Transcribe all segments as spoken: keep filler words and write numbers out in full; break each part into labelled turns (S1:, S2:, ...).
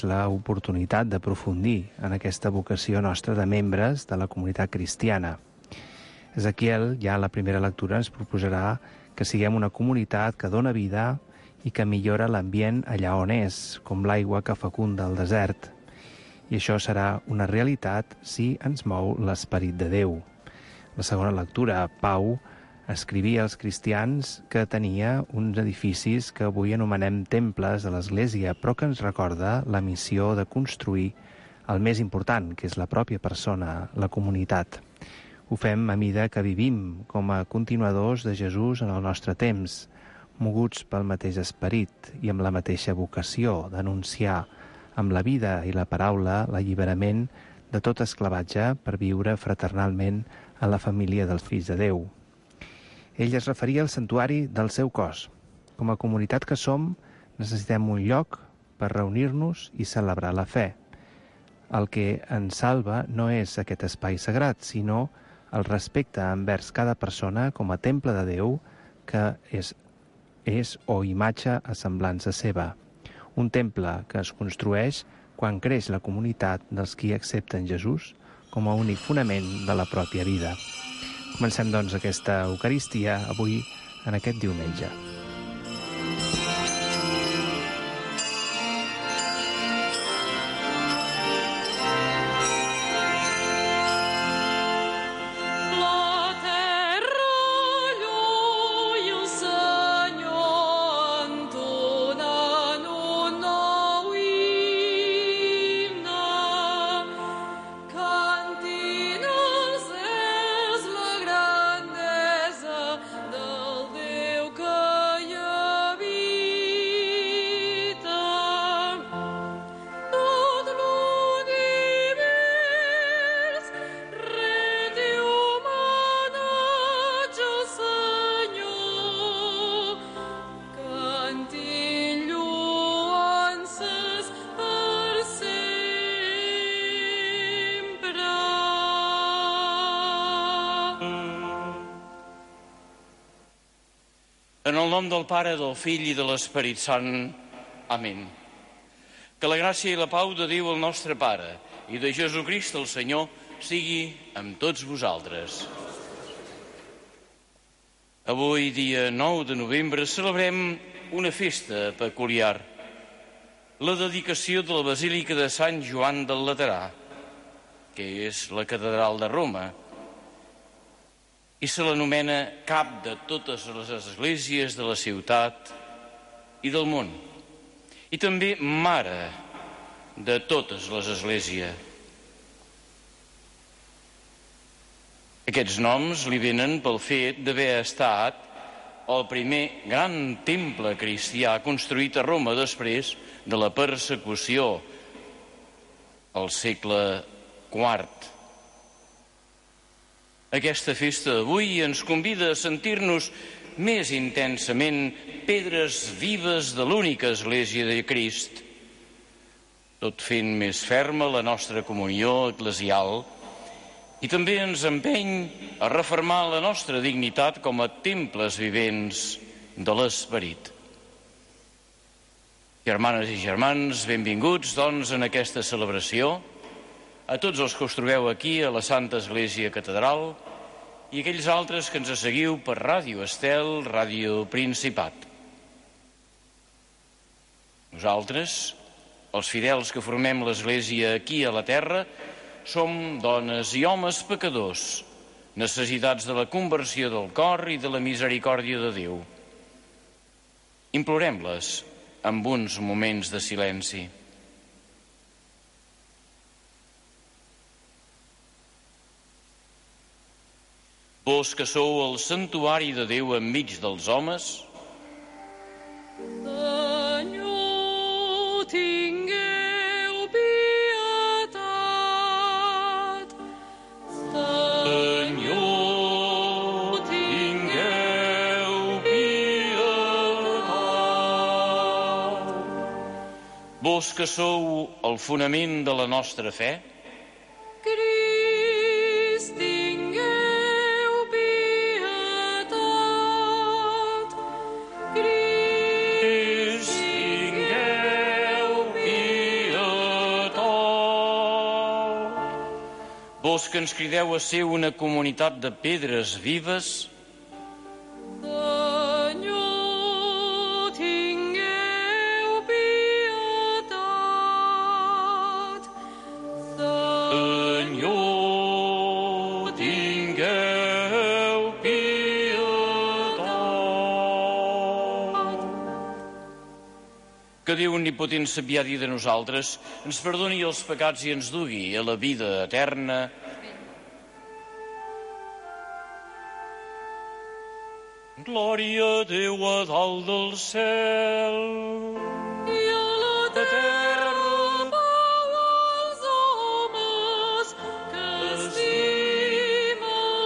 S1: l'oportunitat d'aprofundir en aquesta vocació nostra de membres de la comunitat cristiana. Ezequiel, ja a la primera lectura, ens proposarà que siguem una comunitat que dona vida i que millora l'ambient allà on és, com l'aigua que fecunda el desert. I això serà una realitat si ens mou l'esperit de Déu. La segona lectura, Pau escrivia als cristians que tenia uns edificis que avui anomenem temples de l'Església, però que ens recorda la missió de construir el més important, que és la pròpia persona, la comunitat. Ho fem a mida que vivim com a continuadors de Jesús en el nostre temps, moguts pel mateix esperit i amb la mateixa vocació d'anunciar amb la vida i la paraula l'alliberament de tot esclavatge per viure fraternalment a la família dels fills de Déu. Ell es referia al santuari del seu cos. Com a comunitat que som, necessitem un lloc per reunir-nos i celebrar la fe. El que ens salva no és aquest espai sagrat, sinó el respecte envers cada persona com a temple de Déu que és, és o imatge a semblança seva. Un temple que es construeix quan creix la comunitat dels qui accepten Jesús com a únic fonament de la pròpia vida. Comencem, doncs, aquesta Eucaristia avui en aquest diumenge.
S2: En el nom del Pare, del Fill i de l'Esperit Sant. Amén. Que la gràcia i la pau de Déu el nostre Pare i de Jesucrist el Senyor sigui amb tots vosaltres. Avui, dia nou de novembre, celebrem una festa peculiar, la dedicació de la Basílica de Sant Joan del Laterà, que és la catedral de Roma, i se l'anomena cap de totes les esglésies de la ciutat i del món, i també mare de totes les esglésies. Aquests noms li venen pel fet d'haver estat el primer gran temple cristià construït a Roma després de la persecució al segle quart. Aquesta festa d'avui ens convida a sentir-nos més intensament pedres vives de l'única Església de Crist, tot fent més ferma la nostra comunió eclesial, i també ens empeny a refermar la nostra dignitat com a temples vivents de l'Esperit. Germanes i germans, benvinguts, doncs, en aquesta celebració, a tots els que us trobeu aquí a la Santa Església Catedral i aquells altres que ens seguiu per Ràdio Estel, Ràdio Principat. Nosaltres, els fidels que formem l'Església aquí a la terra, som dones i homes pecadors, necessitats de la conversió del cor i de la misericòrdia de Déu. Implorem-les amb uns moments de silenci. Vós que sou el santuari de Déu enmig dels homes,
S3: Senyor, tingueu pietat.
S2: Senyor, tingueu pietat. Vós que sou el fonament de la nostra fe,
S3: Crist, tingueu pietat. Crist,
S2: tingueu pietat. Vos que ens crideu a ser una comunitat de pedres vives,
S3: Senyor, tingueu pietat.
S2: Senyor, tingueu pietat. Que Déu omnipotent s'apiadi de nosaltres, ens perdoni els pecats i ens dugui a la vida eterna. Glòria a Déu a dalt del cel.
S3: I a la terra pau als homes que estima el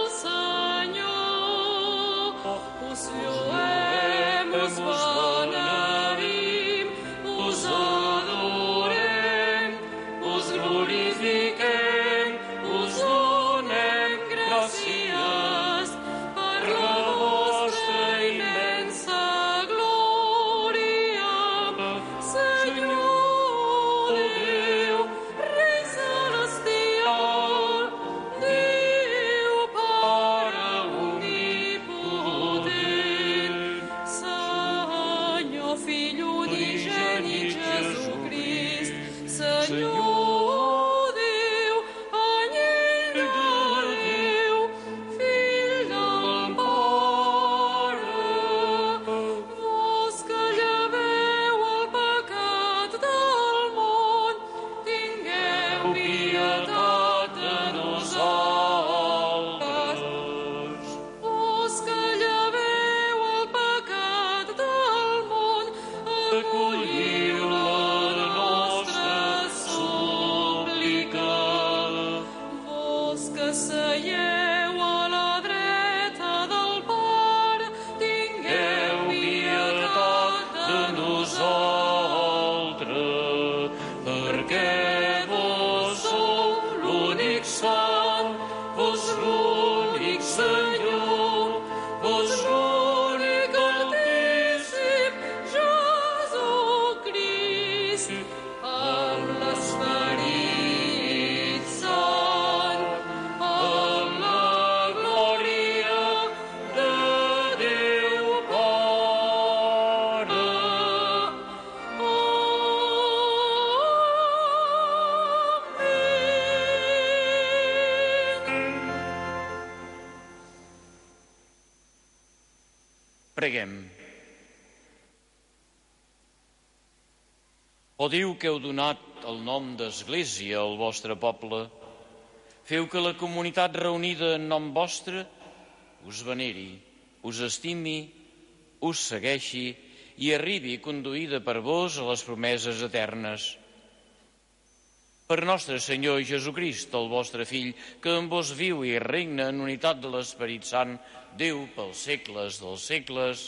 S3: Senyor. Us lloem, us beneïm, us adorem, us glorifiquem, us donem gràcies per la vostra immensa glòria. Senyor Déu, Rei celestial, Déu Pare omnipotent, Senyor Fill unigènit Jesucrist, Senyor Déu, anyell de Déu, Fill del Pare, vos que lleveu el pecat del món, tingueu pietat de nosaltres. Vos que lleveu el pecat del món, acolliu la nostra súplica. Vos que seieu a la dreta del Pare, tingueu pietat de nosaltres, perquè vos sou l'únic Sant, vos l'únic Senyor, vos l'únic Altíssim Jesucrist, amb l'Esperit Sant, amb la glòria de Déu Pare. Amén.
S2: Preguem. O Déu que heu donat el nom d'Església al vostre poble, feu que la comunitat reunida en nom vostre us veneri, us estimi, us segueixi i arribi conduïda per vos a les promeses eternes. Per nostre Senyor Jesucrist, el vostre Fill, que en vos viu i regna en unitat de l'Esperit Sant, Déu pels segles dels segles.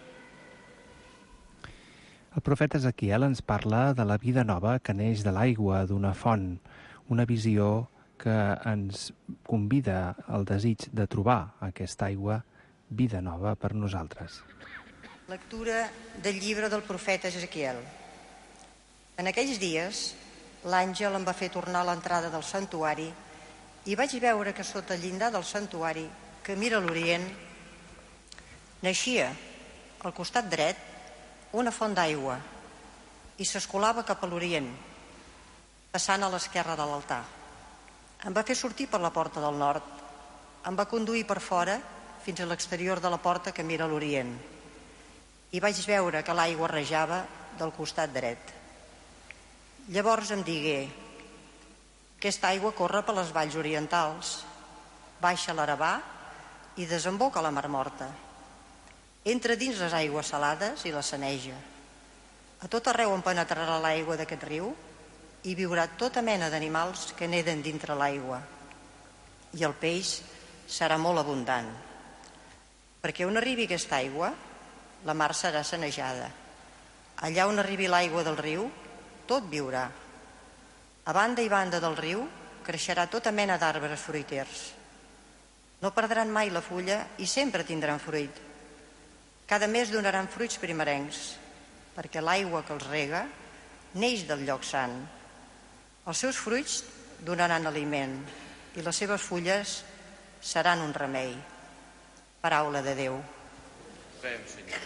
S1: El profeta Ezequiel ens parla de la vida nova que neix de l'aigua d'una font, una visió que ens convida al desig de trobar aquesta aigua, vida nova per nosaltres.
S4: Lectura del llibre del profeta Ezequiel. En aquells dies, l'àngel em va fer tornar a l'entrada del santuari i vaig veure que sota el llindar del santuari, que mira a l'orient, naixia al costat dret una font d'aigua i s'escolava cap a l'orient, passant a l'esquerra de l'altar. Em va fer sortir per la porta del nord, em va conduir per fora fins a l'exterior de la porta que mira a l'orient i vaig veure que l'aigua rejava del costat dret. Llavors em digué: aquesta aigua corre per les valls orientals, baixa a l'Arabà i desemboca a la Mar Morta. Entra dins les aigües salades i la saneja. A tot arreu en penetrarà l'aigua d'aquest riu i viurà tota mena d'animals que neden dintre l'aigua. I el peix serà molt abundant. Perquè on arribi aquesta aigua, la mar serà sanejada. Allà on arribi l'aigua del riu, tot viurà. A banda i banda del riu creixerà tota mena d'arbres fruiters. No perdran mai la fulla i sempre tindran fruit. Cada mes donaran fruits primerencs, perquè l'aigua que els rega neix del lloc sant. Els seus fruits donaran aliment i les seves fulles seran un remei. Paraula de Déu.
S2: Fem, Senyor.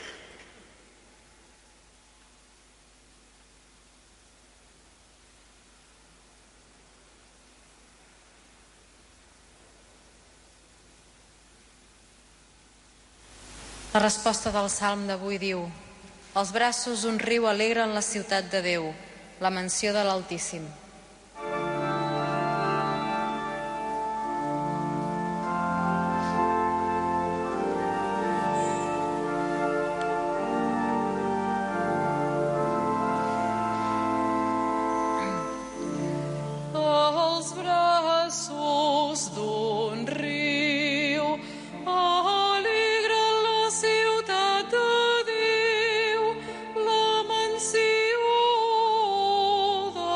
S5: La resposta del Salm d'avui diu: els braços d'un riu alegren la ciutat de Déu, la mansió de l'Altíssim.
S3: Els braços d'un riu alegren la ciutat de Déu, la mansió de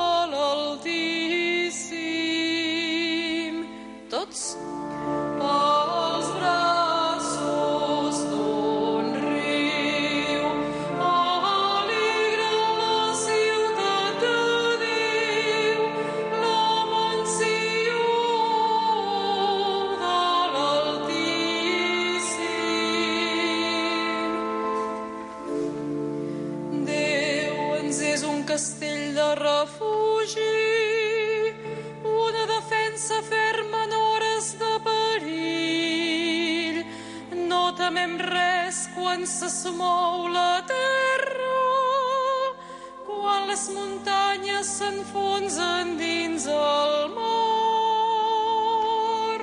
S3: l'Altíssim. Tots? Els braços d'un riu alegren la ciutat de Déu, la mansió de l'Altíssim. Déu ens és un castell de refugi, una defensa ferma en hores de perill. No temem res quan se mou la terra, quan les muntanyes s'enfonsen dins el mar.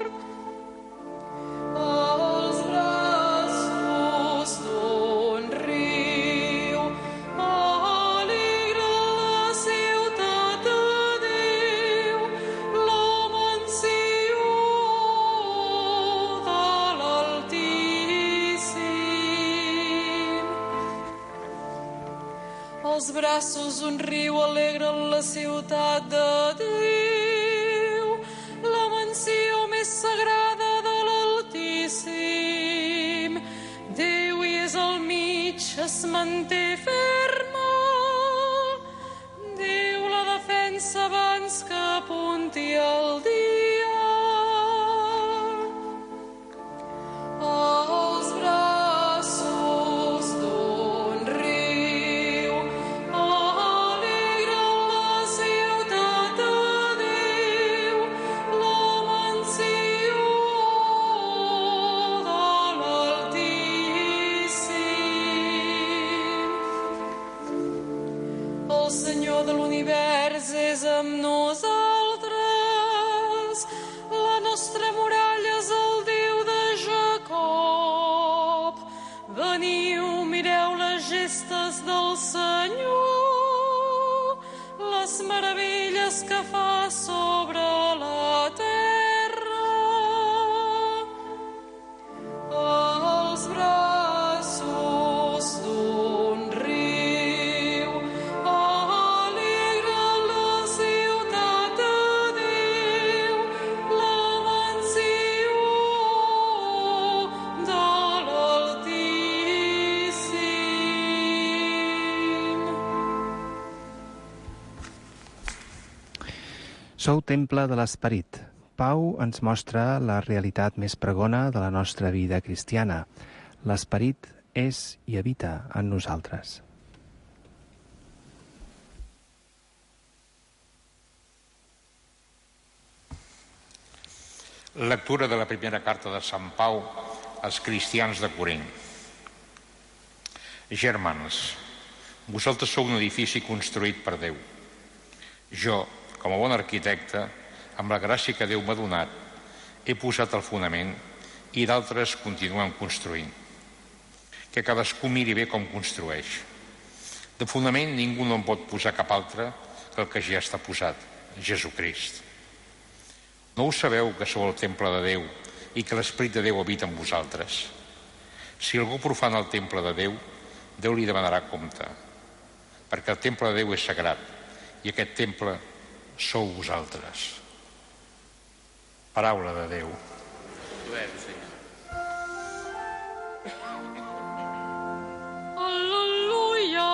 S3: Els braços d'un riu alegren la ciutat de Déu, la mansió de l'Altíssim. Els braços d'un riu alegren la ciutat de Déu, la mansió més sagrada de l'Altíssim. Déu hi és al mig, es manté ferma. Déu la defensa abans que apunti el dia. Els braços d'un riu alegren la ciutat de Déu, la mansió de l'Altíssim. El Senyor de l'univers és amb nosaltres, la nostra muralla és el Déu de Jacob. Veniu, mireu les gestes del Senyor, les meravelles que fa sobre la terra. Els braços d'un riu alegren la ciutat de Déu, la mansió de l'Altíssim.
S1: Sou temple de l'Esperit. Pau ens mostra la realitat més pregona de la nostra vida cristiana. L'Esperit és i habita en nosaltres.
S6: Lectura de la primera carta de Sant Pau als cristians de Corint. Germans, vosaltres sou un edifici construït per Déu. Jo, com a bon arquitecte, amb la gràcia que Déu m'ha donat, he posat el fonament i d'altres continuen construint. Que cadascú miri bé com construeix. De fonament ningú no en pot posar cap altre que el que ja està posat, Jesucrist. No ho sabeu que sou el temple de Déu i que l'Esperit de Déu habita en vosaltres? Si algú profana el temple de Déu, Déu li demanarà compte, perquè el temple de Déu és sagrat i aquest temple sou vosaltres. Paraula de Déu.
S2: Duem, Senyor.
S3: Al·leluia,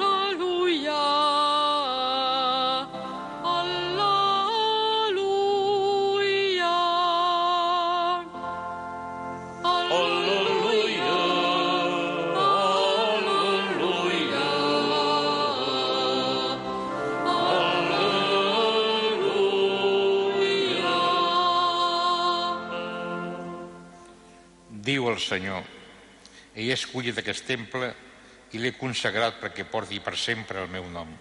S3: al·leluia, al·leluia.
S6: Diu el Senyor: he escollit aquest temple i l'he consagrat perquè porti per sempre el meu nom.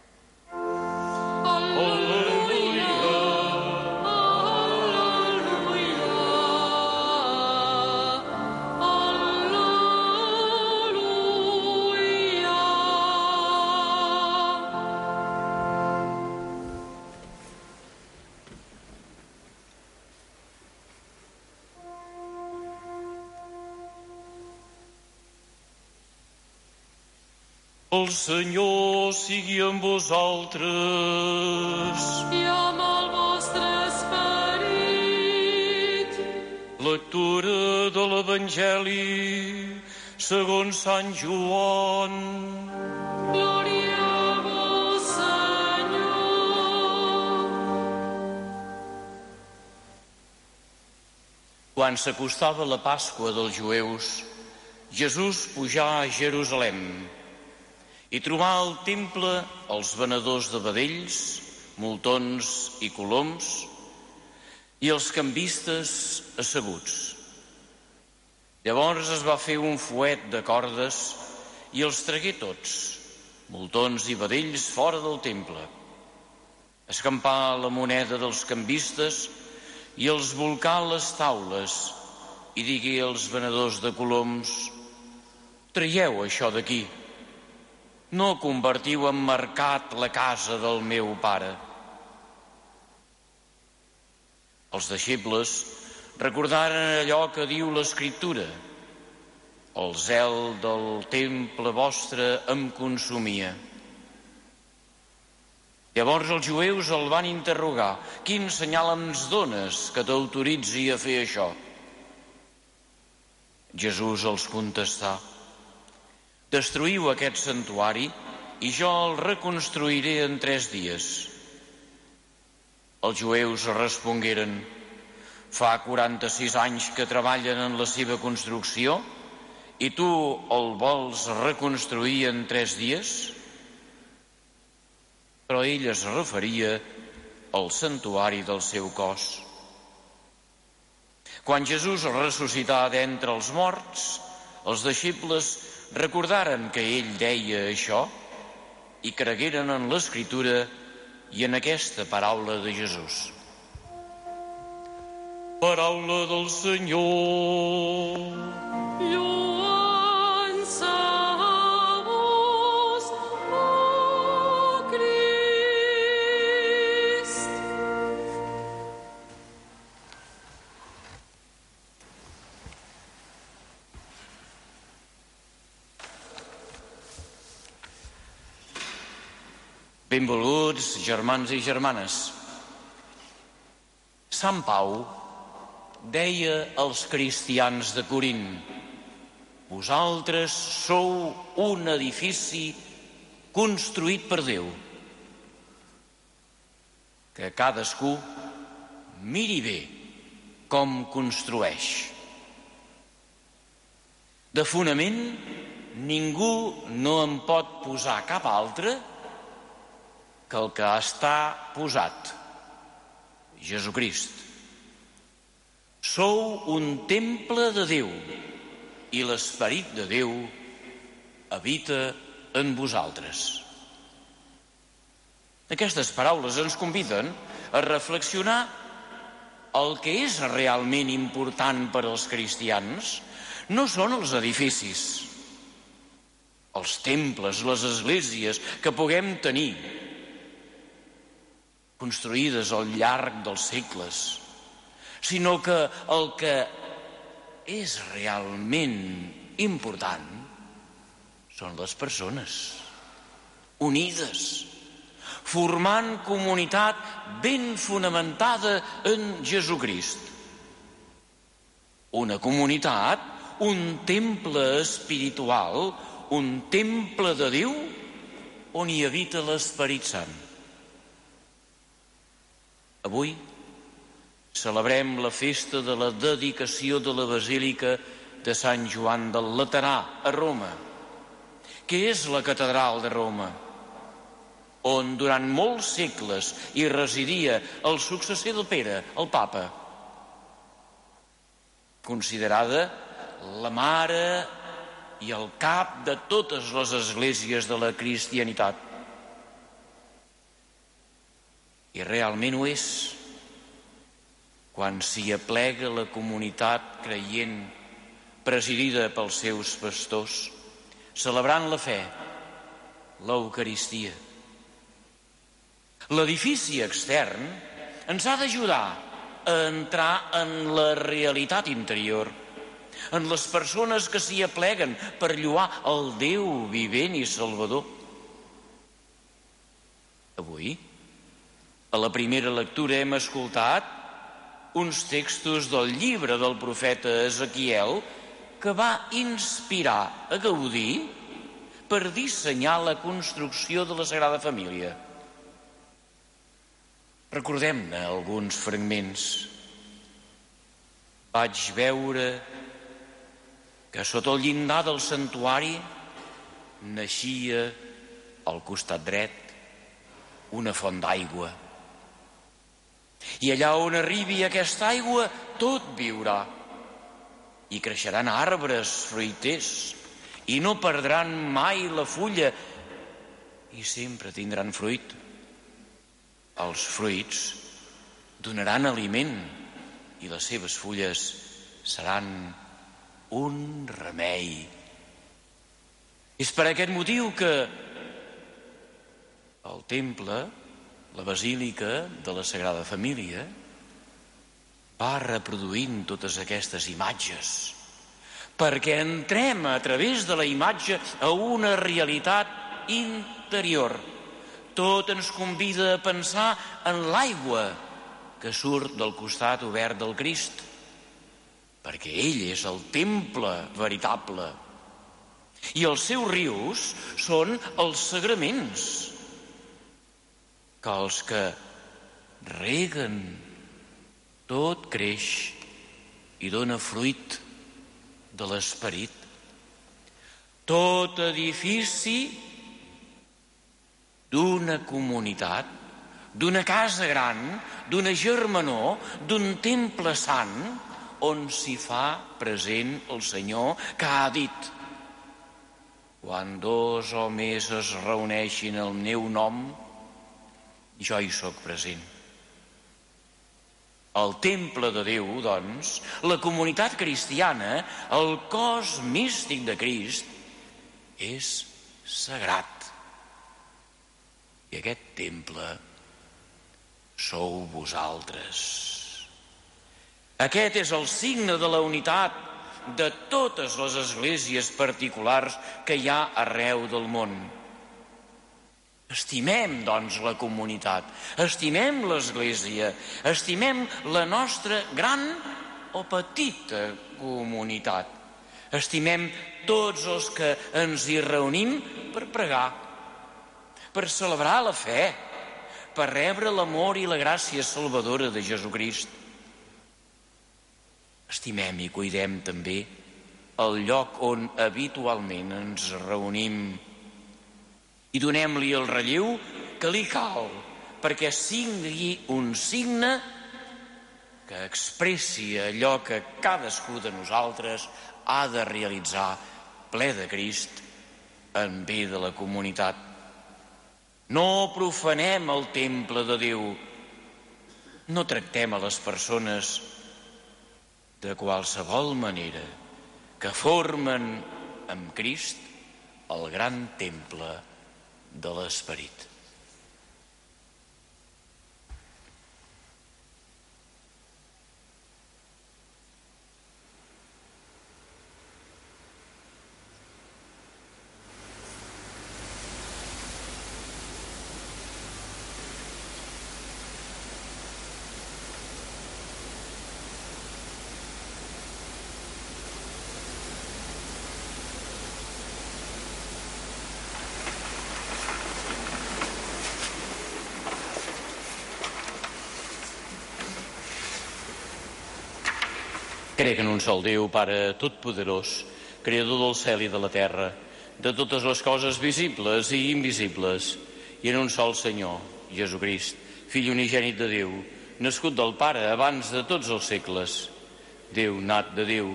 S2: El Senyor sigui amb vosaltres.
S3: I amb el vostre esperit.
S2: Lectura de l'Evangeli segons Sant Joan.
S3: Glòria a vos, Senyor.
S2: Quan s'acostava la Pasqua dels jueus, Jesús pujà a Jerusalem i trobà al temple els venedors de vedells, moltons i coloms, i els cambistes asseguts. Llavors es va fer un fuet de cordes i els tragué tots, moltons i vedells, fora del temple. Escampà la moneda dels cambistes i els volcà a les taules i digué als venedors de coloms: traieu això d'aquí. No convertiu en mercat la casa del meu pare. Els deixebles recordaren allò que diu l'Escriptura: el zel del temple vostre em consumia. Llavors els jueus el van interrogar: quin senyal ens dones que t'autoritzi a fer això? Jesús els contestà: destruïu aquest santuari i jo el reconstruiré en tres dies. Els jueus respongueren: fa quaranta-sis anys que treballen en la seva construcció i tu el vols reconstruir en tres dies? Però ell es referia al santuari del seu cos. Quan Jesús ressuscità d'entre els morts, els deixebles recordaren que ell deia això i cregueren en l'Escriptura i en aquesta paraula de Jesús. Paraula del Senyor.
S3: Lluança a vos, oh Crist.
S2: Benvolguts germans i germanes. Sant Pau deia als cristians de Corint: vosaltres sou un edifici construït per Déu. Que cadascú miri bé com construeix. De fonament, ningú no en pot posar cap altre que el que està posat, Jesucrist. Sou un temple de Déu i l'Esperit de Déu habita en vosaltres. Aquestes paraules ens conviden a reflexionar el que és realment important per als cristians. No són els edificis, els temples, les esglésies que puguem tenir construïdes al llarg dels segles, sinó que el que és realment important són les persones unides, formant comunitat ben fonamentada en Jesucrist. Una comunitat, un temple espiritual, un temple de Déu on hi habita l'Esperit Sant. Avui celebrem la festa de la dedicació de la Basílica de Sant Joan del Laterà, a Roma, que és la catedral de Roma, on durant molts segles hi residia el successor de Pere, el Papa, considerada la mare i el cap de totes les esglésies de la cristianitat. I realment ho és quan s'hi aplega la comunitat creient presidida pels seus pastors, celebrant la fe, l'Eucaristia. L'edifici extern ens ha d'ajudar a entrar en la realitat interior, en les persones que s'hi apleguen per lloar el Déu vivent i salvador. Avui, a la primera lectura, hem escoltat uns textos del llibre del profeta Ezequiel que va inspirar a Gaudí per dissenyar la construcció de la Sagrada Família. Recordem-ne alguns fragments. Vaig veure que sota el llindar del santuari naixia al costat dret una font d'aigua. I allà on arribi aquesta aigua tot viurà i creixeran arbres fruiters i no perdran mai la fulla i sempre tindran fruit. Els fruits donaran aliment i les seves fulles seran un remei. És per aquest motiu que el temple, la basílica de la Sagrada Família, va reproduint totes aquestes imatges, perquè entrem a través de la imatge a una realitat interior. Tot ens convida a pensar en l'aigua que surt del costat obert del Crist, perquè ell és el temple veritable. I els seus rius són els sagraments, que els que reguen tot creix i dona fruit de l'esperit. Tot edifici d'una comunitat, d'una casa gran, d'una germanor, d'un temple sant, on s'hi fa present el Senyor, que ha dit: quan dos o més es reuneixin al meu nom, jo hi soc present. El temple de Déu, doncs, la comunitat cristiana, el cos místic de Crist, és sagrat. I aquest temple sou vosaltres. Aquest és el signe de la unitat de totes les esglésies particulars que hi ha arreu del món. Estimem, doncs, la comunitat, estimem l'Església, estimem la nostra gran o petita comunitat. Estimem tots els que ens hi reunim per pregar, per celebrar la fe, per rebre l'amor i la gràcia salvadora de Jesucrist. Estimem i cuidem també el lloc on habitualment ens reunim i donem-li el relleu que li cal, perquè sigui un signe que expressi allò que cadascú de nosaltres ha de realitzar ple de Crist en bé de la comunitat. No profanem el temple de Déu, no tractem a les persones de qualsevol manera, que formen amb Crist el gran temple de l'esperit. Crec en un sol Déu, Pare Totpoderós, Creador del cel i de la terra, de totes les coses visibles i invisibles, i en un sol Senyor, Jesucrist, Fill unigènit de Déu, nascut del Pare abans de tots els segles, Déu nat de Déu,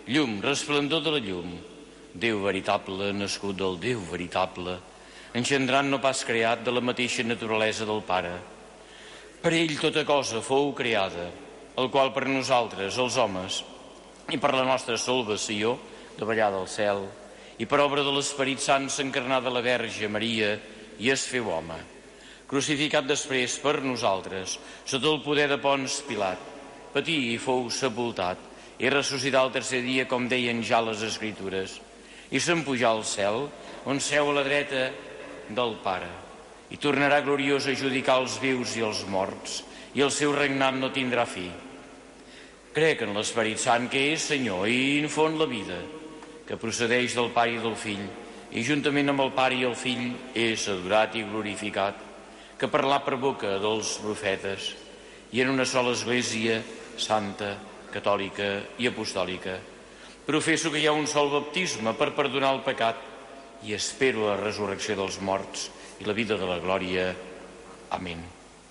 S2: llum, resplendor de la llum, Déu veritable, nascut del Déu veritable, engendrant no pas creat de la mateixa naturalesa del Pare. Per ell tota cosa fou creada, el qual per nosaltres, els homes, i per la nostra salvació, davallà del cel, i per obra de l'Esperit Sant s'encarnà de la Verge Maria i es feu home. Crucificat després per nosaltres, sota el poder de Pons Pilat, patí i fou sepultat, i ressuscità el tercer dia, com deien ja les Escritures, i se'n pujà al cel, on seu a la dreta del Pare, i tornarà gloriós a judicar els vius i els morts, i el seu regnat no tindrà fi. Crec en l'Esperit Sant, que és Senyor i infon la vida, que procedeix del Pare i del Fill, i juntament amb el Pare i el Fill és adorat i glorificat, que parlà per boca dels profetes, i en una sola Església santa, catòlica i apostòlica. Professo que hi ha un sol baptisme per perdonar el pecat i espero la resurrecció dels morts i la vida de la glòria. Amén.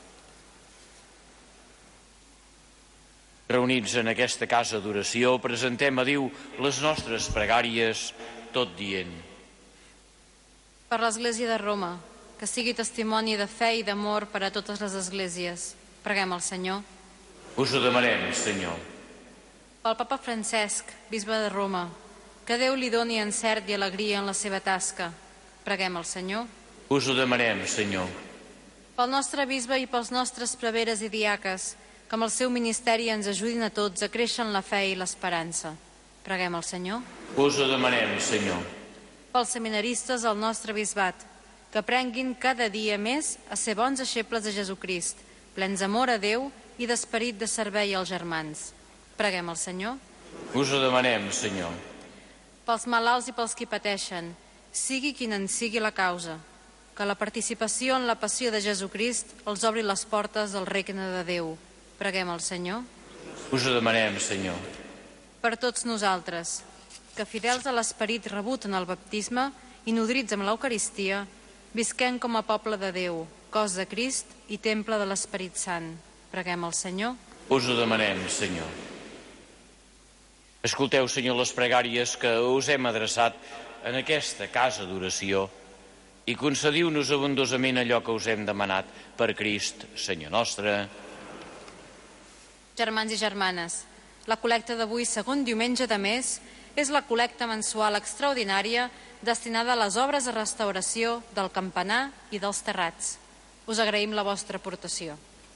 S2: Reunits en aquesta casa d'oració, presentem a Déu les nostres pregàries, tot dient:
S5: per l'Església de Roma, que sigui testimoni de fe i d'amor per a totes les esglésies. Preguem al Senyor.
S2: Us ho demanem, Senyor.
S5: Pel Papa Francesc, bisbe de Roma, que Déu li doni encert i alegria en la seva tasca. Preguem al Senyor.
S2: Us ho demanem, Senyor.
S5: Pel nostre bisbe i pels nostres preveres i diaques, que amb el seu ministeri ens ajudin a tots a créixer en la fe i l'esperança. Preguem al Senyor.
S2: Us ho demanem, Senyor.
S5: Pels seminaristes al nostre bisbat, que aprenguin cada dia més a ser bons deixebles de Jesucrist, plens d'amor a Déu i d'esperit de servei als germans. Preguem al Senyor.
S2: Us ho demanem, Senyor.
S5: Pels malalts i pels qui pateixen, sigui quina en sigui la causa, que la participació en la passió de Jesucrist els obri les portes del regne de Déu. Preguem al Senyor.
S2: Us ho demanem, Senyor.
S5: Per tots nosaltres, que fidels a l'esperit rebut en el baptisme i nodrits amb l'Eucaristia, visquem com a poble de Déu, cos de Crist i temple de l'Esperit Sant. Preguem al Senyor.
S2: Us ho demanem, Senyor. Escolteu, Senyor, les pregàries que us hem adreçat en aquesta casa d'oració i concediu-nos abundosament allò que us hem demanat per Crist, Senyor nostre.
S5: Germans i germanes, la col·lecta d'avui, segon diumenge de mes, és la col·lecta mensual extraordinària destinada a les obres de restauració del campanar i dels terrats. Us agraïm la vostra aportació.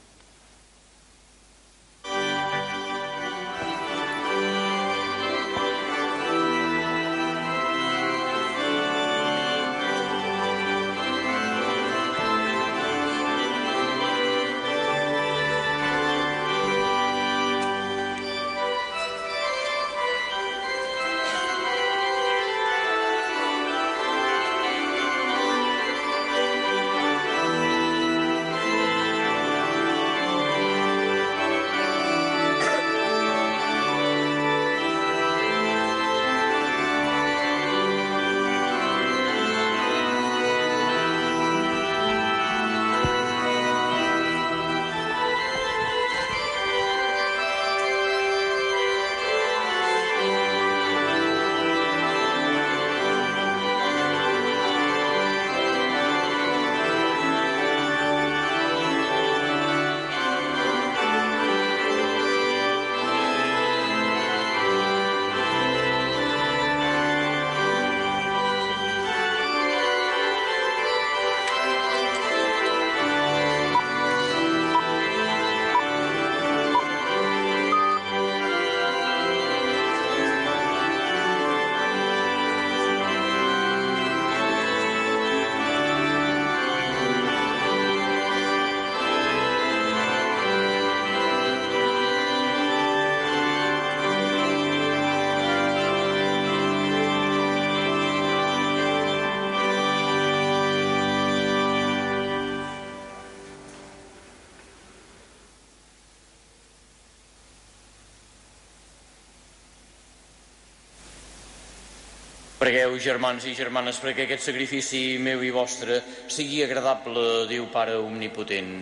S2: Pregueu, germans i germanes, perquè aquest sacrifici meu i vostre sigui agradable a Déu Pare Omnipotent.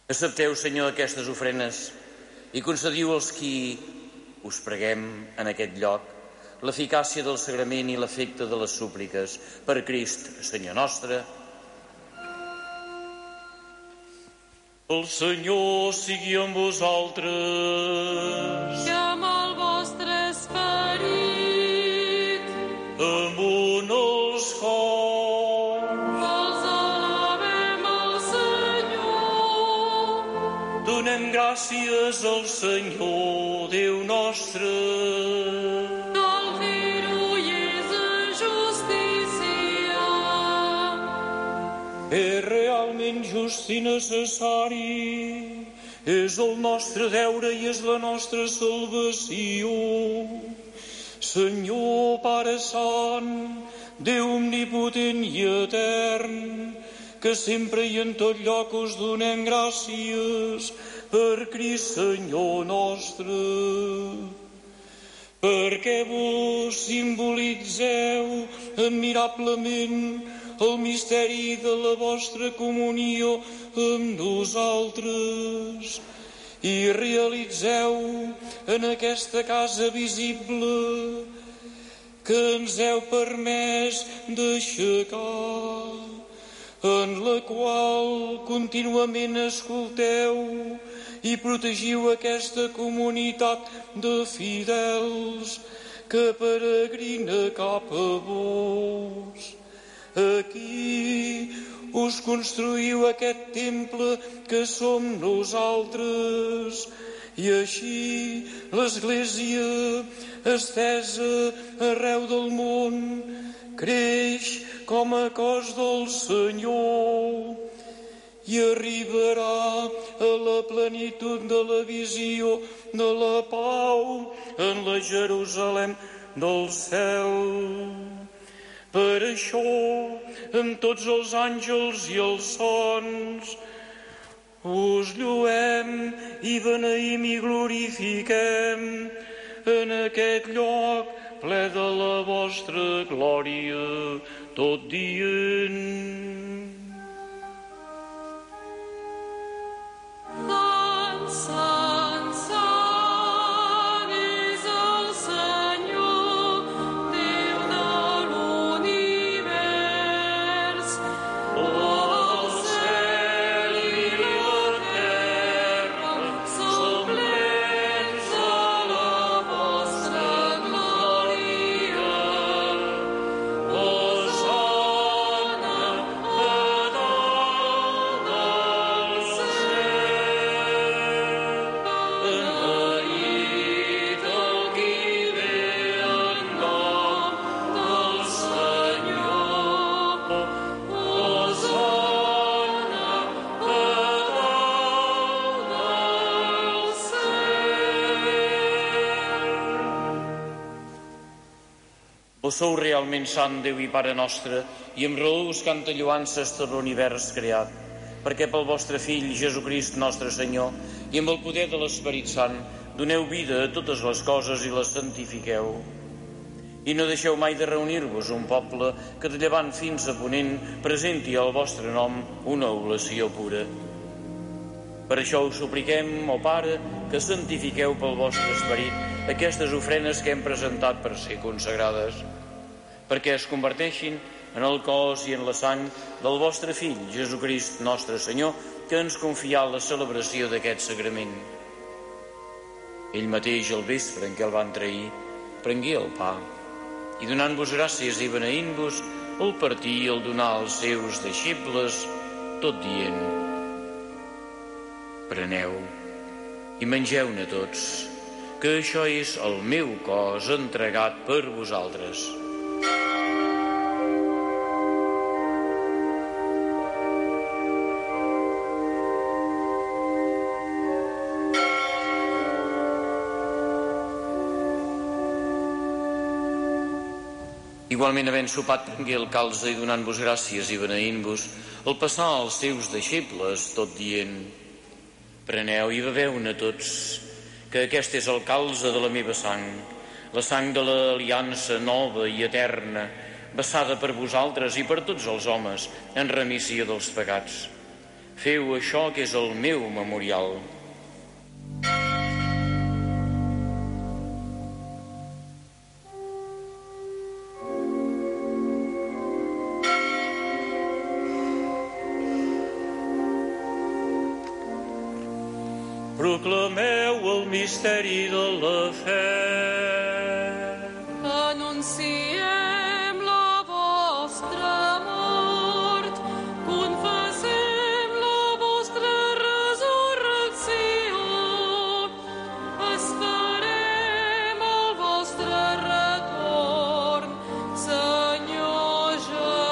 S2: Accepteu, Senyor, aquestes ofrenes i concediu als qui us preguem en aquest lloc l'eficàcia del sagrament i l'efecte de les súpliques. Per Crist, Senyor nostre. El Senyor sigui amb vosaltres.
S3: I amb el vostre esperit.
S2: Amunt els cors.
S3: Els alabem al Senyor.
S2: Donem gràcies al Senyor, Déu nostre.
S3: Cal fer-ho i és en justícia.
S2: És realment just i necessari. És el nostre deure i és la nostra salvació. Senyor, Pare Sant, Déu omnipotent i etern, que sempre i en tot lloc us donem gràcies per Crist, Senyor nostre, perquè vos simbolitzeu admirablement el misteri de la vostra comunió amb nosaltres i realitzeu en aquesta casa visible que ens heu permès d'aixecar, en la qual contínuament escolteu i protegiu aquesta comunitat de fidels que peregrina cap a vos. Aquí us construïu aquest temple que som nosaltres i així l'Església estesa arreu del món creix com a cos del Senyor i arribarà a la plenitud de la visió de la pau en la Jerusalem del cel. Per això, amb tots els àngels i els sons, us lluem i beneïm i glorifiquem en aquest lloc ple de la vostra glòria, tot dient.
S3: Sant, sant, sant és el Senyor, Déu de l'univers. El cel i la terra són plens de la vostra glòria. Hosana a dalt del cel. Beneït el qui ve en nom del Senyor. Hosana a dalt del cel.
S2: Vos sou realment sant, Déu i Pare nostre, i amb raó us canta lloances tot l'univers creat, perquè pel vostre Fill, Jesucrist nostre Senyor, i amb el poder de l'Esperit Sant, doneu vida a totes les coses i les santifiqueu. I no deixeu mai de reunir-vos un poble que de llevant fins a ponent presenti al vostre nom una oblació pura. Per això us supliquem, ó Pare, que santifiqueu pel vostre Esperit aquestes ofrenes que hem presentat per ser consagrades, perquè es converteixin en el cos i en la sang del vostre Fill, Jesucrist nostre Senyor, que ens confià la celebració d'aquest sagrament. Ell mateix, al vespre en què el van trair, prengué el pa i donant-vos gràcies i beneint-vos, el partí i el donà als seus deixebles, tot dient: preneu i mengeu-ne tots, que això és el meu cos entregat per vosaltres. Igualment, havent sopat, prengué el calze i donant-vos gràcies i beneint-vos, el passà als seus deixebles, tot dient: preneu i beveu-ne tots, que aquest és el calze de la meva sang, la sang de l'aliança nova i eterna, vessada per vosaltres i per tots els homes en remissió dels pecats. Feu això que és el meu memorial.
S7: Proclameu el misteri de la fe.
S3: Anunciem la vostra mort, confessem la vostra resurrecció, esperem el vostre retorn, Senyor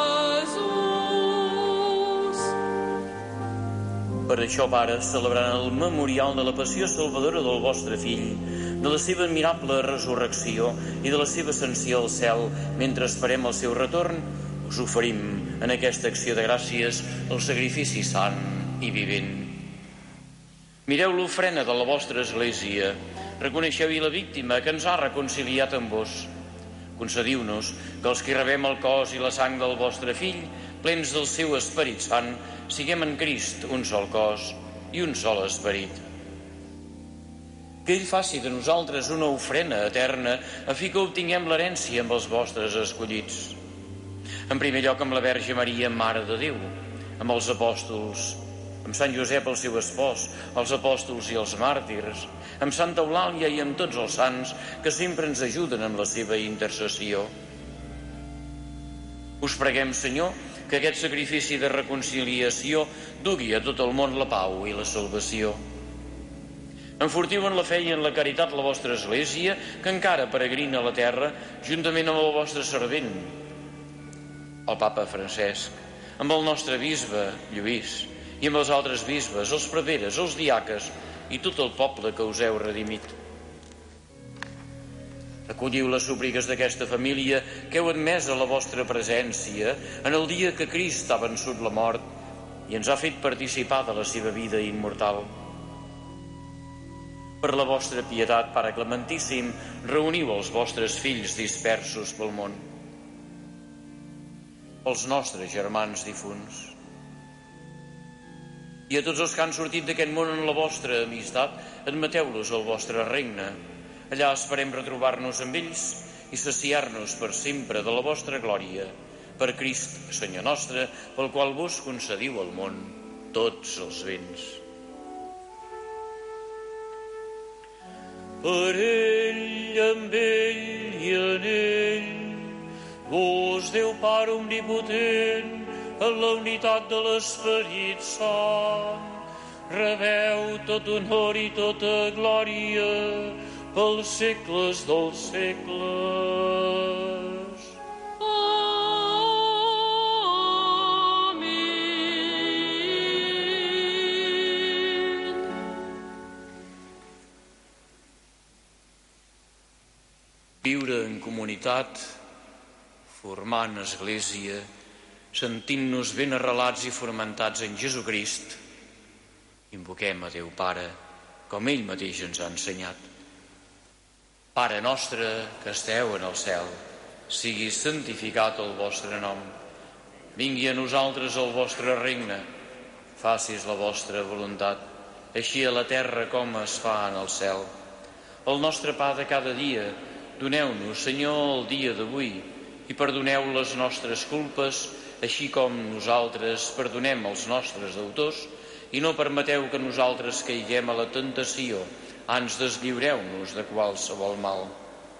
S3: Jesús.
S2: Per això, Pare, celebrant el memorial de la passió salvadora del vostre Fill, de la seva admirable resurrecció i de la seva ascensió al cel, mentre esperem el seu retorn, us oferim en aquesta acció de gràcies el sacrifici sant i vivent. Mireu l'ofrena de la vostra Església, reconeixeu-hi la víctima que ens ha reconciliat amb vos. Concediu-nos que els que rebem el cos i la sang del vostre Fill, plens del seu Esperit Sant, siguem en Crist un sol cos i un sol esperit. Que ell faci de nosaltres una ofrena eterna a fi que obtinguem l'herència amb els vostres escollits. En primer lloc amb la Verge Maria, Mare de Déu, amb els apòstols, amb Sant Josep el seu espòs, els apòstols i els màrtirs, amb Santa Eulàlia i amb tots els sants que sempre ens ajuden amb la seva intercessió. Us preguem, Senyor, que aquest sacrifici de reconciliació dugui a tot el món la pau i la salvació. Enfortiu en la fe i en la caritat la vostra Església, que encara peregrina a la terra, juntament amb el vostre servent, el Papa Francesc, amb el nostre bisbe Lluís, i amb els altres bisbes, els preveres, els diaques i tot el poble que us heu redimit. Acolliu les súpliques d'aquesta família que heu admès a la vostra presència en el dia que Crist ha vençut la mort i ens ha fet participar de la seva vida immortal. Per la vostra pietat, Pare Clementíssim, reuniu els vostres fills dispersos pel món, els nostres germans difunts, i a tots els que han sortit d'aquest món en la vostra amistat, admeteu-los al vostre regne. Allà esperem retrobar-nos amb ells i saciar-nos per sempre de la vostra glòria. Per Crist, Senyor nostre, pel qual vos concediu al món tots els béns.
S7: Per ell, amb ell i en ell, vos, Déu Pare omnipotent, en la unitat de l'Esperit Sant, rebeu tot honor i tota glòria pels segles dels segles.
S2: Viure en comunitat, formant església, sentint-nos ben arrelats i fomentats en Jesucrist, invoquem a Déu Pare, com ell mateix ens ha ensenyat. Pare nostre que esteu en el cel, sigui santificat el vostre nom. Vingui a nosaltres el vostre regne, facis la vostra voluntat, així a la terra com es fa en el cel. El nostre pa de cada dia, doneu-nos, Senyor, el dia d'avui, i perdoneu les nostres culpes, així com nosaltres perdonem els nostres deutors, i no permeteu que nosaltres caiguem a la tentació, ans deslliureu-nos de qualsevol mal.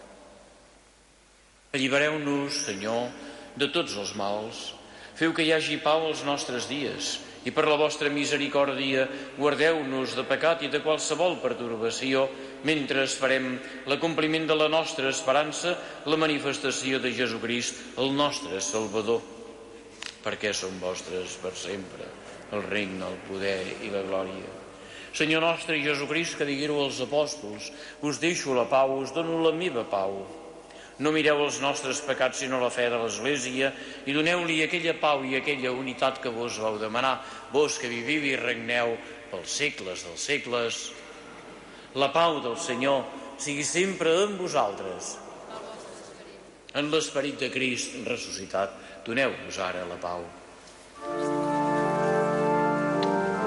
S2: Allibereu-nos, Senyor, de tots els mals, feu que hi hagi pau als nostres dies, i per la vostra misericòrdia guardeu-nos de pecat i de qualsevol pertorbació, mentre esperem l'acompliment de la nostra esperança, la manifestació de Jesucrist, el nostre Salvador. Perquè són vostres per sempre el regne, el poder i la glòria. Senyor nostre Jesucrist, que diguéreu als apòstols, us deixo la pau, us dono la meva pau. No mireu els nostres pecats sinó la fe de l'Església i doneu-li aquella pau i aquella unitat que vos vau demanar, vos que viviu i regneu pels segles dels segles. La pau del Senyor sigui sempre amb vosaltres. En l'esperit de Crist ressuscitat, doneu-vos ara la pau.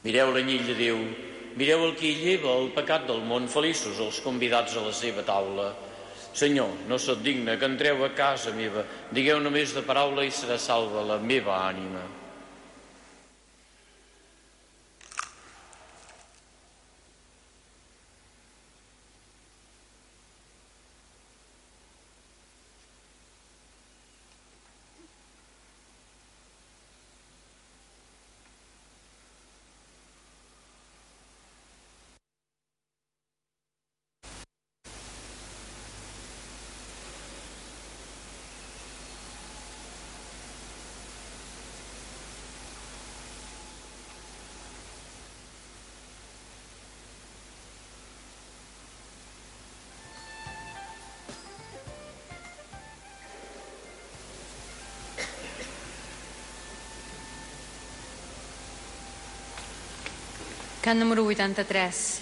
S2: Mireu l'anyell de Déu, mireu el que hi lleva el pecat del món, feliços els convidats a la seva taula. Senyor, no sóc digne que entreu a casa meva, digueu només de paraula i serà salva la meva ànima.
S5: Cant número vuitanta-tres.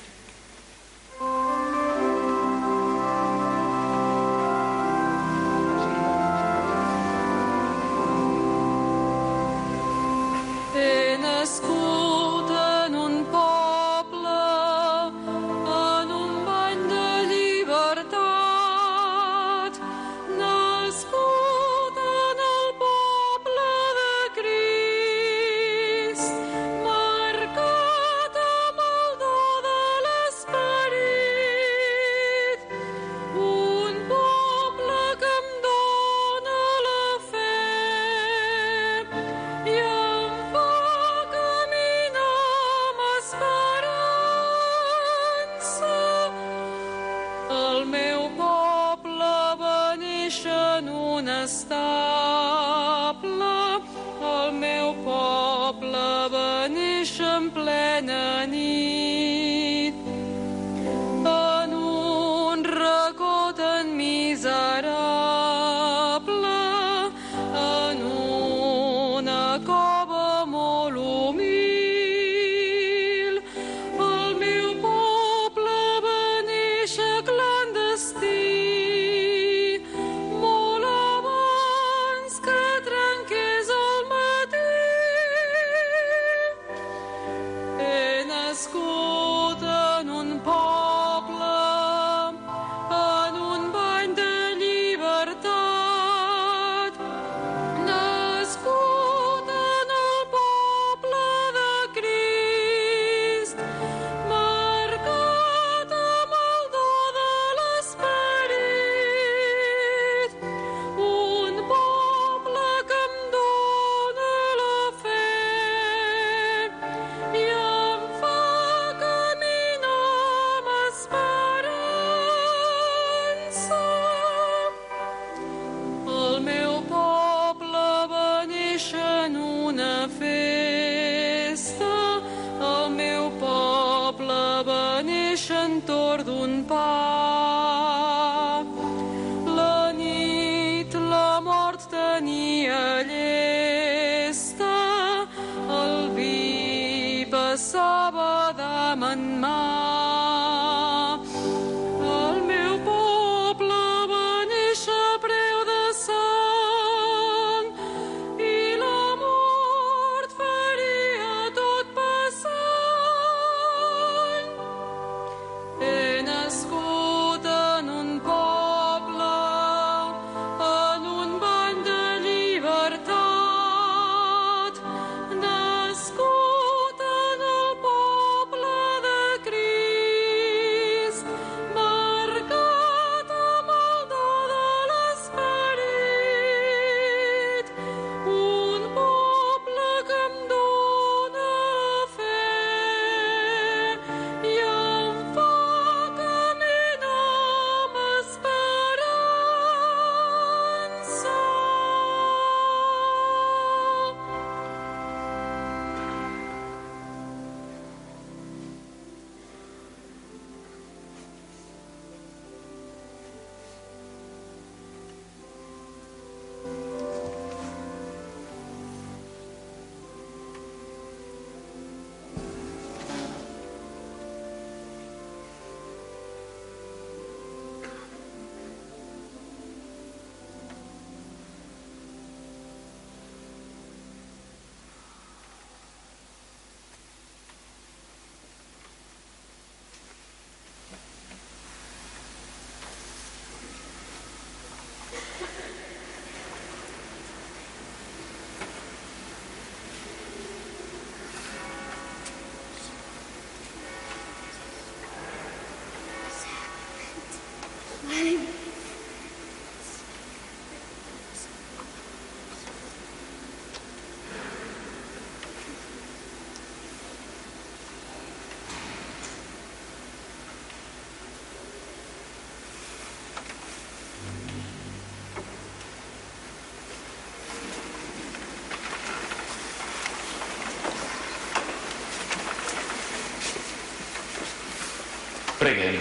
S3: He nascut en un poble, en un bany de llibertat, nascut en el poble de Crist, marcat amb el do de l'esperit, un poble que em dóna la fe i em fa caminar amb esperança. El meu poble va néixer en un estable, el meu poble va néixer en plena nit, en un racó tan miserable, en una cova molt humil. El meu poble va néixer clandestí, molt abans que trenqués el matí. He nascut en un poble, en un bany de llibertat, nascut en el poble de Crist, marcat amb el do de l'esperit, un poble que em dóna la fe i em fa caminar amb esperança. El meu poble va néixer en una festa, el meu poble va néixer entorn d'un pa. La nit la mort tenia llesta, el vi passava d'am en mà. El meu poble va néixer a preu de sang i la mort faria tot passant. He nascut en un poble, en un bany de llibertat, nascut en el poble de Crist.
S2: Preguem.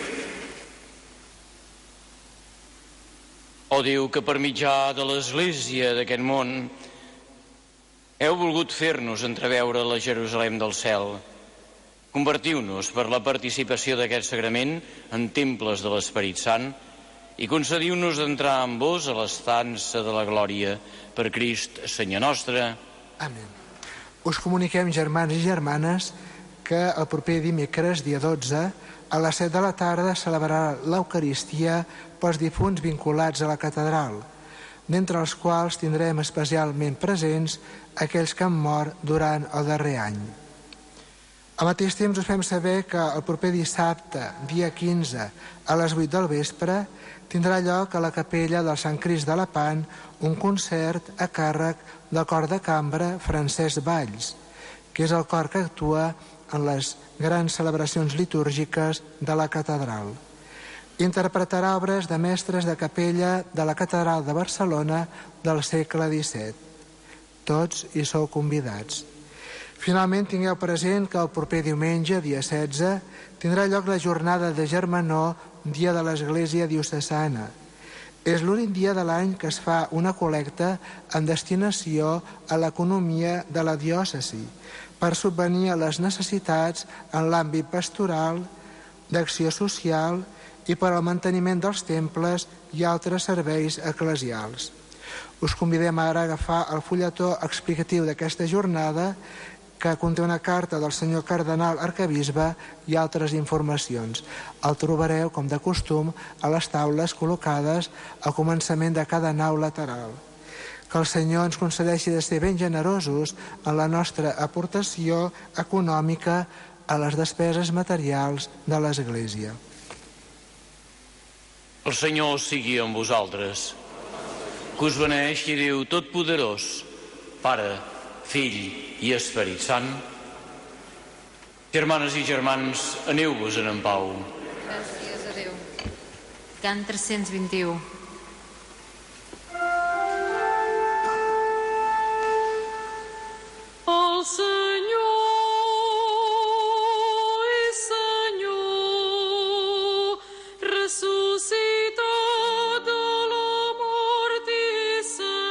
S2: Ó Déu, que per mitjà de l'Església d'aquest món heu volgut fer-nos entreveure la Jerusalem del cel. Convertiu-nos per la participació d'aquest sagrament en temples de l'Esperit Sant i concediu-nos d'entrar amb vos a l'estança de la glòria per Crist, Senyor nostre.
S8: Amén. Us comuniquem, germans i germanes, que el proper dimecres, dia dotze, a les set de la tarda celebrarà l'Eucaristia pels difunts vinculats a la catedral, d'entre els quals tindrem especialment presents aquells que han mort durant el darrer any. Al mateix temps us fem saber que el proper dissabte, dia quinze, a les vuit del vespre, tindrà lloc a la capella del Sant Crist de Lepant un concert a càrrec del cor de cambra Francesc Valls, que és el cor que actua en les grans celebracions litúrgiques de la catedral. Interpretarà obres de mestres de capella de la catedral de Barcelona del segle disset. Tots hi sou convidats. Finalment, tingueu present que el proper diumenge, dia setze, tindrà lloc la jornada de Germanor, dia de l'Església Diocesana. És l'únic dia de l'any que es fa una col·lecta en destinació a l'economia de la diòcesi per subvenir a les necessitats en l'àmbit pastoral, d'acció social i per al manteniment dels temples i altres serveis eclesials. Us convidem ara a agafar el fulletó explicatiu d'aquesta jornada, que conté una carta del senyor cardenal arquebisbe i altres informacions. El trobareu, com de costum, a les taules col·locades al començament de cada nau lateral. Que el Senyor ens concedeixi de ser ben generosos en la nostra aportació econòmica a les despeses materials de l'Església.
S2: El Senyor sigui amb vosaltres. Que us beneeixi Déu Totpoderós, Pare, Fill i Esperit Sant. Germanes i germans, aneu-vos-en en pau.
S5: Gràcies a Déu. Cant tres-cents vint-i-u.
S3: El Senyor és Senyor, ressuscitat de la mort és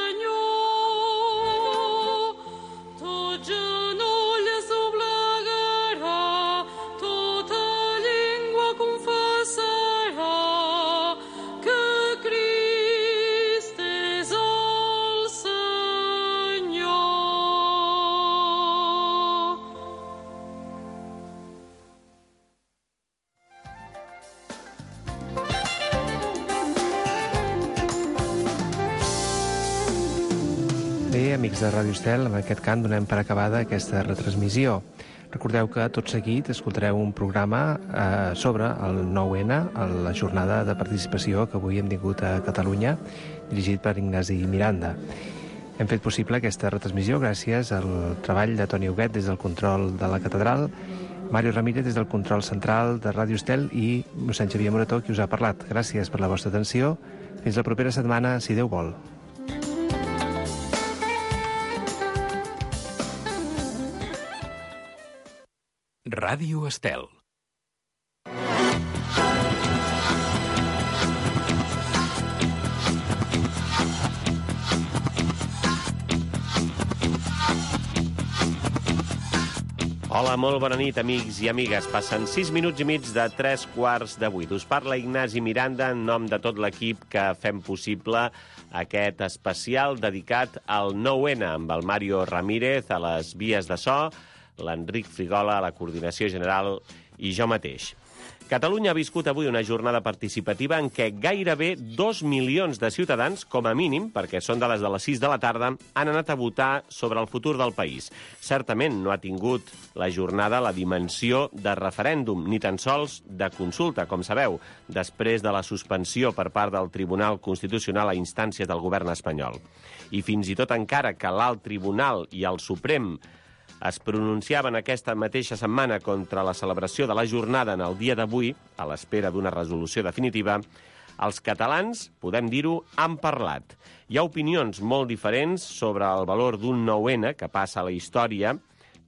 S3: Senyor. Tot genoll es doblegarà, tota llengua confessarà que Crist és el Senyor.
S1: Bé, amics de Ràdio Estel, amb aquest cant donem per acabada aquesta retransmissió. Recordeu que tot seguit escoltareu un programa eh, sobre el nou ene, la jornada de participació que avui hem tingut a Catalunya, dirigit per Ignasi Miranda. Hem fet possible aquesta retransmissió gràcies al treball de Toni Huguet des del control de la catedral, Mario Ramírez des del control central de Ràdio Estel i mossèn Xavier Morató, qui us ha parlat. Gràcies per la vostra atenció. Fins la propera setmana, si Déu vol.
S9: Ràdio Estel.
S10: Hola, molt bona nit, amics i amigues. Passen sis minuts i mig de tres quarts de vuit. Us parla Ignasi Miranda en nom de tot l'equip que fem possible aquest especial dedicat al nou ene amb el Mario Ramírez a les vies de so, l'Enric Frigola a la coordinació general i jo mateix. Catalunya ha viscut avui una jornada participativa en què gairebé dos milions de ciutadans, com a mínim, perquè són de les de les sis de la tarda, han anat a votar sobre el futur del país. Certament no ha tingut la jornada la dimensió de referèndum, ni tan sols de consulta, com sabeu, després de la suspensió per part del Tribunal Constitucional a instàncies del govern espanyol. I fins i tot encara que l'Alt Tribunal i el Suprem es pronunciaven aquesta mateixa setmana contra la celebració de la jornada en el dia d'avui, a l'espera d'una resolució definitiva, els catalans, podem dir-ho, han parlat. Hi ha opinions molt diferents sobre el valor d'un nou ene que passa a la història,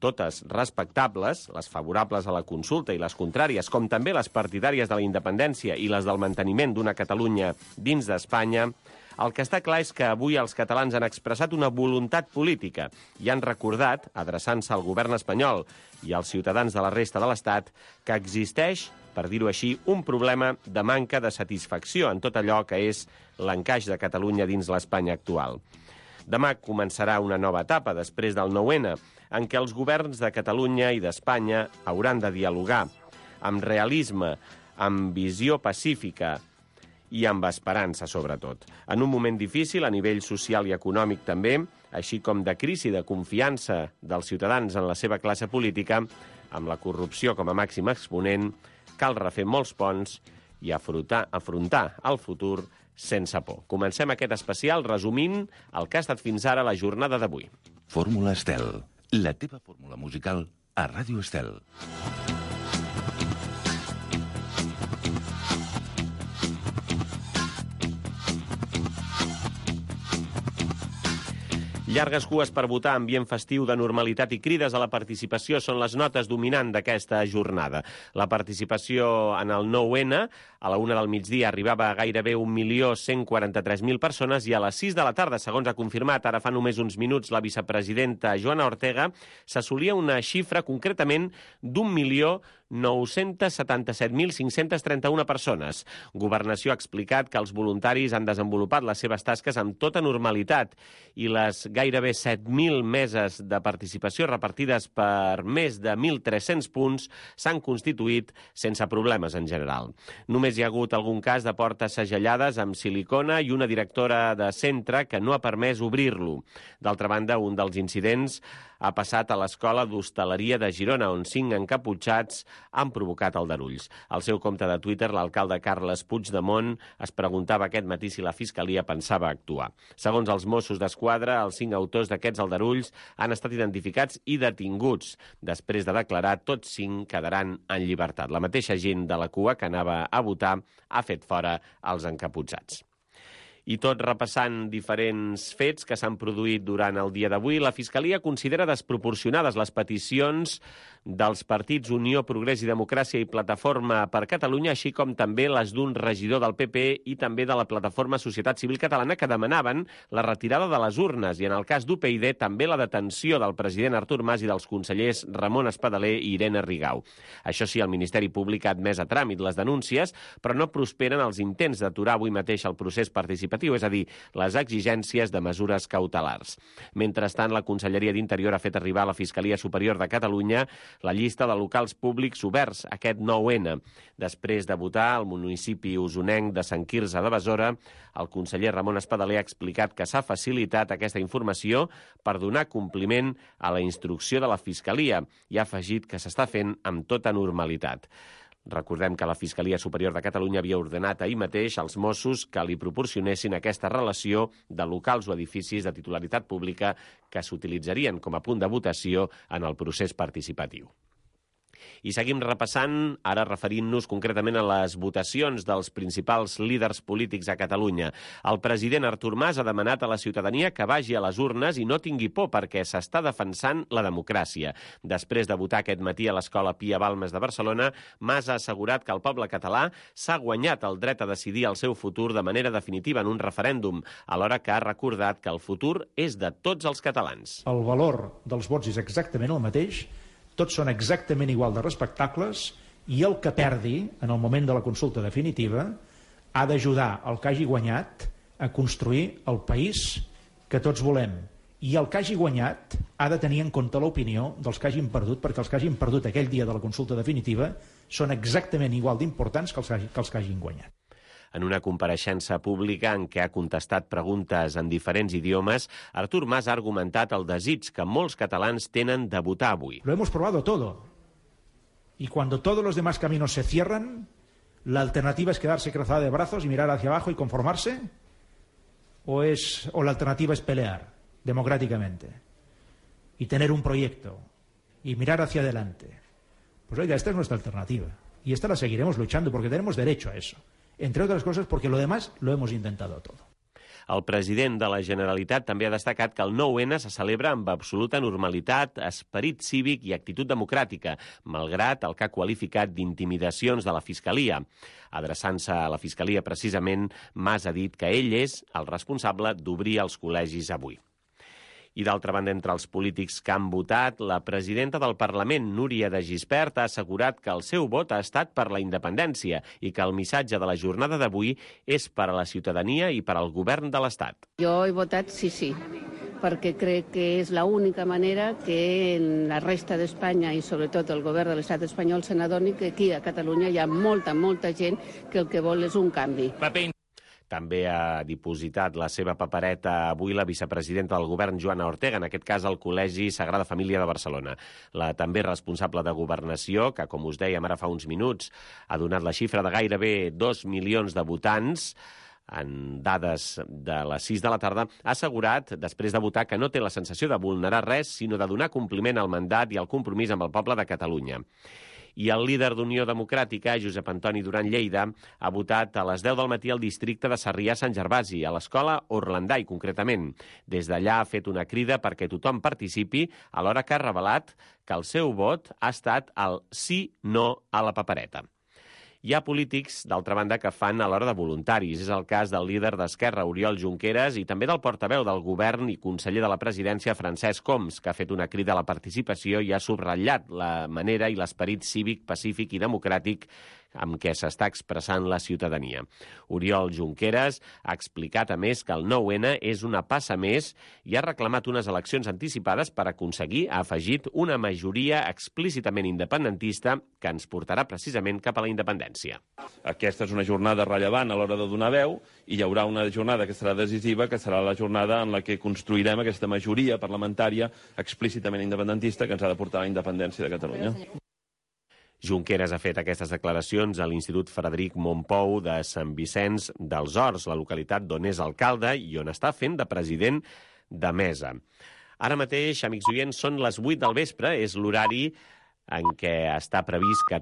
S10: totes respectables, les favorables a la consulta i les contràries, com també les partidàries de la independència i les del manteniment d'una Catalunya dins d'Espanya, el que està clar és que avui els catalans han expressat una voluntat política i han recordat, adreçant-se al govern espanyol i als ciutadans de la resta de l'Estat, que existeix, per dir-ho així, un problema de manca de satisfacció en tot allò que és l'encaix de Catalunya dins l'Espanya actual. Demà començarà una nova etapa, després del nou ene, en què els governs de Catalunya i d'Espanya hauran de dialogar amb realisme, amb visió pacífica i amb esperança, sobretot. En un moment difícil, a nivell social i econòmic també, així com de crisi de confiança dels ciutadans en la seva classe política, amb la corrupció com a màxim exponent, cal refer molts ponts i afrontar, afrontar el futur sense por. Comencem aquest especial resumint el que ha estat fins ara la jornada d'avui.
S11: Fórmula Estel, la teva fórmula musical a Ràdio Estel.
S10: Llargues cues per votar, ambient festiu de normalitat i crides a la participació són les notes dominant d'aquesta jornada. La participació en el nou ene a la una del migdia arribava a gairebé un milió cent quaranta-tres mil persones i a les sis de la tarda, segons ha confirmat ara fa només uns minuts la vicepresidenta Joana Ortega, s'assolia una xifra concretament d'un milió nou-cents setanta-set mil cinc-cents trenta-u persones. Governació ha explicat que els voluntaris han desenvolupat les seves tasques amb tota normalitat i les gairebé set mil meses de participació repartides per més de mil tres-cents punts s'han constituït sense problemes en general. Només hi ha hagut algun cas de portes segellades amb silicona i una directora de centre que no ha permès obrir-lo. D'altra banda, un dels incidents ha passat a l'Escola d'Hostaleria de Girona, on cinc encaputxats han provocat aldarulls. Al seu compte de Twitter, l'alcalde Carles Puigdemont es preguntava aquest matí si la Fiscalia pensava actuar. Segons els Mossos d'Esquadra, els cinc autors d'aquests aldarulls han estat identificats i detinguts. Després de declarar, tots cinc quedaran en llibertat. La mateixa gent de la cua que anava a votar ha fet fora els encaputxats. I tot repassant diferents fets que s'han produït durant el dia d'avui, la Fiscalia considera desproporcionades les peticions dels partits Unió, Progrés i Democràcia i Plataforma per Catalunya, així com també les d'un regidor del P P i també de la Plataforma Societat Civil Catalana, que demanaven la retirada de les urnes i, en el cas d'U P I D, també la detenció del president Artur Mas i dels consellers Ramon Espadaler i Irene Rigau. Això sí, el Ministeri Públic ha admès a tràmit les denúncies, però no prosperen els intents d'aturar avui mateix el procés participatiu, és a dir, les exigències de mesures cautelars. Mentrestant, la Conselleria d'Interior ha fet arribar a la Fiscalia Superior de Catalunya la llista de locals públics oberts aquest nou ene. Després de votar al municipi usonenc de Sant Quirze de Besora, el conseller Ramon Espadaler ha explicat que s'ha facilitat aquesta informació per donar compliment a la instrucció de la Fiscalia i ha afegit que s'està fent amb tota normalitat. Recordem que la Fiscalia Superior de Catalunya havia ordenat ahir mateix als Mossos que li proporcionessin aquesta relació de locals o edificis de titularitat pública que s'utilitzarien com a punt de votació en el procés participatiu. I seguim repassant, ara referint-nos concretament a les votacions dels principals líders polítics a Catalunya. El president Artur Mas ha demanat a la ciutadania que vagi a les urnes i no tingui por perquè s'està defensant la democràcia. Després de votar aquest matí a l'Escola Pia Balmes de Barcelona, Mas ha assegurat que el poble català s'ha guanyat el dret a decidir el seu futur de manera definitiva en un referèndum, alhora que ha recordat que el futur és de tots els catalans.
S12: El valor dels vots és exactament el mateix, tots són exactament igual de respectables i el que perdi en el moment de la consulta definitiva ha d'ajudar el que hagi guanyat a construir el país que tots volem. I el que hagi guanyat ha de tenir en compte l'opinió dels que hagin perdut, perquè els que hagin perdut aquell dia de la consulta definitiva són exactament igual d'importants que els que, que els que hagin guanyat.
S10: En una compareixença pública en què ha contestat preguntes en diferents idiomes, Artur Mas ha argumentat el desig que molts catalans tenen de votar avui.
S12: Lo hemos probado todo. Y cuando todos los demás caminos se cierran, ¿la alternativa es quedarse cruzado de brazos y mirar hacia abajo y conformarse? ¿O, es, o la alternativa es pelear democráticamente y tener un proyecto y mirar hacia adelante? Pues oiga, esta es nuestra alternativa. Y esta la seguiremos luchando porque tenemos derecho a eso. Entre otras cosas porque lo demás lo hemos intentado todo.
S10: El president de la Generalitat també ha destacat que el nou ene se celebra amb absoluta normalitat, esperit cívic i actitud democràtica, malgrat el que ha qualificat d'intimidacions de la Fiscalia. Adreçant-se a la Fiscalia, precisament, Mas ha dit que ell és el responsable d'obrir els col·legis avui. I d'altra banda, entre els polítics que han votat, la presidenta del Parlament, Núria de Gispert, ha assegurat que el seu vot ha estat per la independència i que el missatge de la jornada d'avui és per a la ciutadania i per al govern de l'Estat.
S13: Jo he votat sí, sí, perquè crec que és l'única manera que en la resta d'Espanya i sobretot el govern de l'Estat espanyol se n'adoni que aquí a Catalunya hi ha molta, molta gent que el que vol és un canvi.
S10: També ha dipositat la seva papereta avui la vicepresidenta del govern, Joana Ortega, en aquest cas al Col·legi Sagrada Família de Barcelona. La també responsable de Governació, que, com us dèiem ara fa uns minuts, ha donat la xifra de gairebé dos milions de votants, en dades de les sis de la tarda, ha assegurat, després de votar, que no té la sensació de vulnerar res, sinó de donar compliment al mandat i al compromís amb el poble de Catalunya. I el líder d'Unió Democràtica, Josep Antoni Duran Lleida, ha votat a les deu del matí al districte de Sarrià-Sant Gervasi, a l'escola Orlandai, concretament. Des d'allà ha fet una crida perquè tothom participi, alhora que ha revelat que el seu vot ha estat el sí-no a la papereta. Hi ha polítics, d'altra banda, que fan a l'hora de voluntaris. És el cas del líder d'Esquerra, Oriol Junqueras, i també del portaveu del govern i conseller de la presidència, Francesc Homs, que ha fet una crida a la participació i ha subratllat la manera i l'esperit cívic, pacífic i democràtic amb què s'està expressant la ciutadania. Oriol Junqueras ha explicat, a més, que el nou ene és una passa més i ha reclamat unes eleccions anticipades per aconseguir, ha afegit, una majoria explícitament independentista que ens portarà precisament cap a la independència.
S14: Aquesta és una jornada rellevant a l'hora de donar veu i hi haurà una jornada que serà decisiva, que serà la jornada en la que construirem aquesta majoria parlamentària explícitament independentista que ens ha de portar a la independència de Catalunya.
S10: Junqueras ha fet aquestes declaracions a l'Institut Frederic Mompou de Sant Vicenç dels Horts, la localitat d'on és alcalde i on està fent de president de mesa. Ara mateix, amics oients, són les vuit del vespre, és l'horari en què està previst que